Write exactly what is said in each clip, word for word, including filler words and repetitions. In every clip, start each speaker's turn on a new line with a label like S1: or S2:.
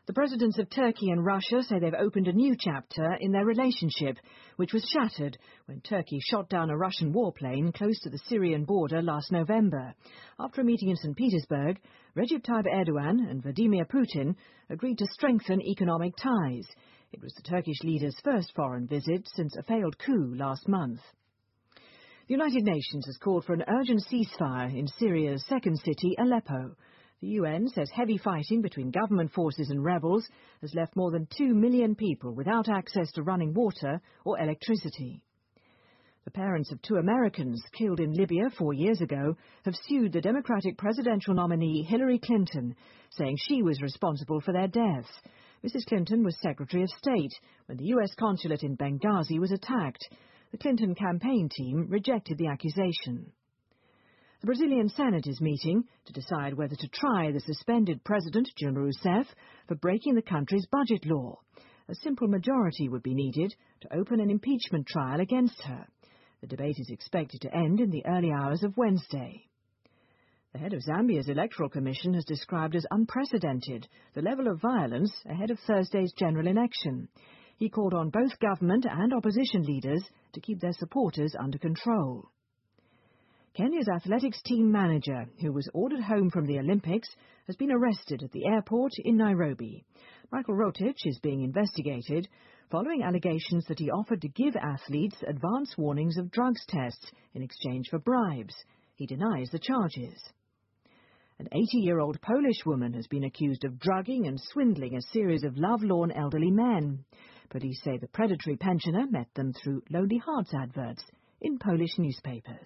S1: The presidents of Turkey and Russia say they've opened a new chapter in their relationship, which was shattered when Turkey shot down a Russian warplane close to the Syrian border last November. After a meeting in Saint Petersburg, Recep Tayyip Erdogan and Vladimir Putin agreed to strengthen economic ties. It was the Turkish leader's first foreign visit since a failed coup last month. The United Nations has called for an urgent ceasefire in Syria's second city, Aleppo. The U N says heavy fighting between government forces and rebels has left more than two million people without access to running water or electricity. The parents of two Americans killed in Libya four years ago have sued the Democratic presidential nominee Hillary Clinton, saying she was responsible for their deaths. Missus Clinton was Secretary of State when the U S consulate in Benghazi was attacked. The Clinton campaign team rejected the accusation. The Brazilian Senate is meeting to decide whether to try the suspended President Dilma Rousseff for breaking the country's budget law. A simple majority would be needed to open an impeachment trial against her. The debate is expected to end in the early hours of Wednesday. The head of Zambia's Electoral Commission has described as unprecedented the level of violence ahead of Thursday's general election. He called on both government and opposition leaders to keep their supporters under control. Kenya's athletics team manager, who was ordered home from the Olympics, has been arrested at the airport in Nairobi. Michael Rotich is being investigated following allegations that he offered to give athletes advance warnings of drugs tests in exchange for bribes. He denies the charges. An eighty-year-old Polish woman has been accused of drugging and swindling a series of love-lorn elderly men. Police say the predatory pensioner met them through Lonely Hearts adverts in Polish newspapers.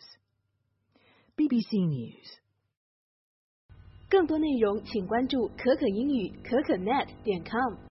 S1: B B C News。
S2: 更多内容请关注可可英语可可 net 点 com。